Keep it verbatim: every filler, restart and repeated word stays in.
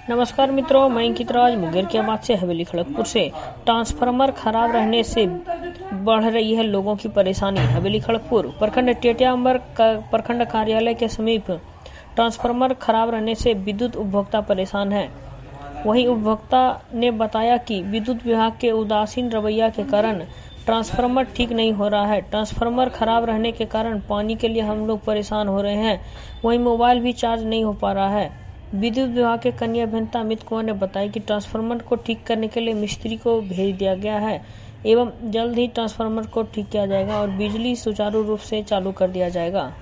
नमस्कार मित्रों, मैं अंकित राज मुंगेर के आवाज से हवेली खड़गपुर से। ट्रांसफार्मर खराब रहने से बढ़ रही है लोगों की परेशानी। हवेली खड़गपुर प्रखंड टेटियाम्बर प्रखंड कार्यालय के समीप ट्रांसफार्मर खराब रहने से विद्युत उपभोक्ता परेशान है। वहीं उपभोक्ता ने बताया कि विद्युत विभाग के उदासीन रवैया के कारण ट्रांसफार्मर ठीक नहीं हो रहा है। ट्रांसफार्मर खराब रहने के कारण पानी के लिए हम लोग परेशान हो रहे हैं। वहीं मोबाइल भी चार्ज नहीं हो पा रहा है। विद्युत विभाग के कनीय अभियंता अमित कुमार ने बताया कि ट्रांसफार्मर को ठीक करने के लिए मिस्त्री को भेज दिया गया है एवं जल्द ही ट्रांसफार्मर को ठीक किया जाएगा और बिजली सुचारू रूप से चालू कर दिया जाएगा।